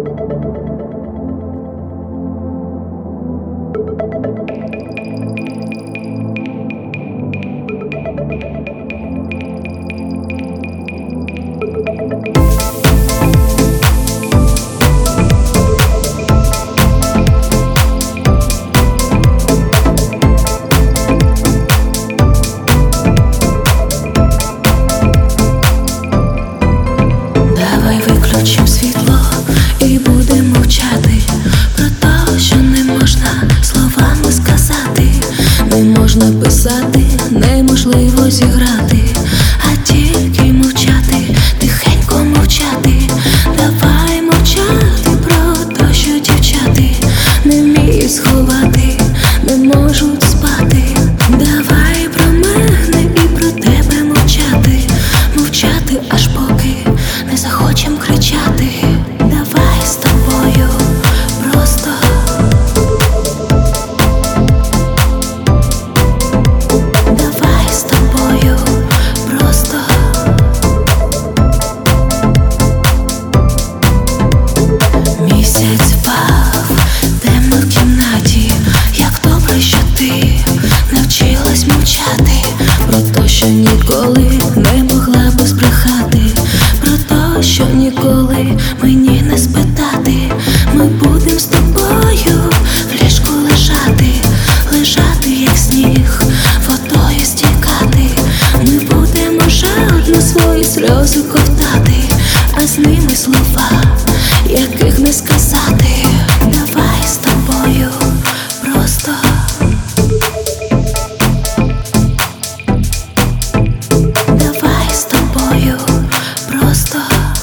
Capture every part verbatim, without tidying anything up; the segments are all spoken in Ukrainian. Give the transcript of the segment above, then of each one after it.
Виключим світло і будемо мовчати про те, що не можна словами сказати, не можна писати, неможливо зіграти, а тільки мовчати, тихенько мовчати. Давай мовчати про те, що дівчати не вміють сховати, не можуть спати. Давай про мене і про тебе мовчати, мовчати аж поки не захочем кричати. Давай з тобою просто Давай з тобою просто Місяць впав темно в кімнаті. Як добре, що ти навчилась мовчати про те, що ніколи не могла би збрехати, про те, що ніколи мені не спитати. Ми будем з тобою в ліжку лежати, лежати, як сніг, водою стікати. Ми будемо жадно свої сльози ковтати, а з ними слова, яких не сказати. Давай з тобою просто Давай з тобою просто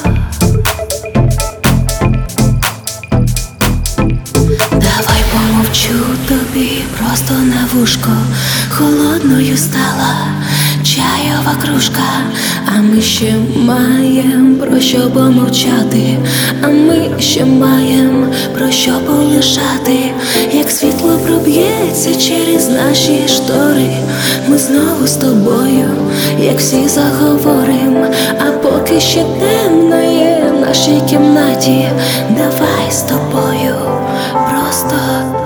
Давай помовчу тобі просто на вушко. Холодною стала чайова кружка, а ми ще маєм про що помовчати, а ми ще маєм про що полежати. Як світло проб'ється через наші штори, ми знову з тобою, як всі заговорим. А поки ще темно є в нашій кімнаті, давай з тобою просто